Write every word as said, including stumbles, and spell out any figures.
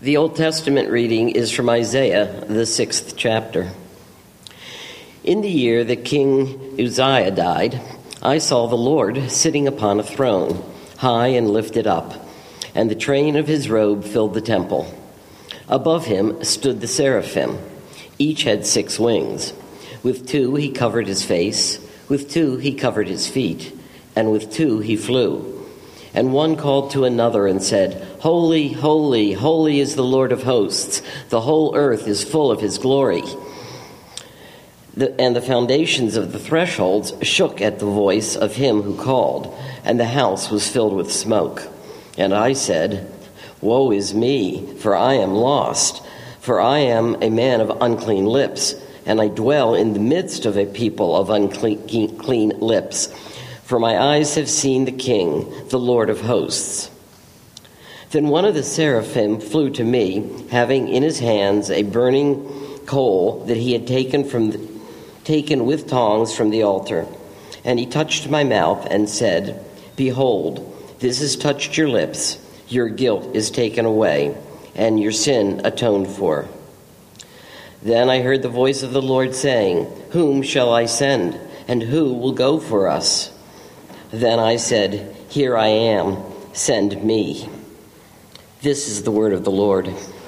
The Old Testament reading is from Isaiah, the sixth chapter. In the year that King Uzziah died, I saw the Lord sitting upon a throne, high and lifted up, and the train of his robe filled the temple. Above him stood the seraphim. Each had six wings. With two he covered his face, with two he covered his feet, and with two he flew. And one called to another and said, Holy, holy, holy is the Lord of hosts. The whole earth is full of his glory. The, and the foundations of the thresholds shook at the voice of him who called, and the house was filled with smoke. And I said, Woe is me, for I am lost, for I am a man of unclean lips, and I dwell in the midst of a people of unclean clean lips. For my eyes have seen the King, the Lord of hosts. Then one of the seraphim flew to me, having in his hands a burning coal that he had taken from the, taken with tongs from the altar. And he touched my mouth and said, Behold, this has touched your lips. Your guilt is taken away, and your sin atoned for. Then I heard the voice of the Lord saying, Whom shall I send, and who will go for us? Then I said, Here I am, send me. This is the word of the Lord.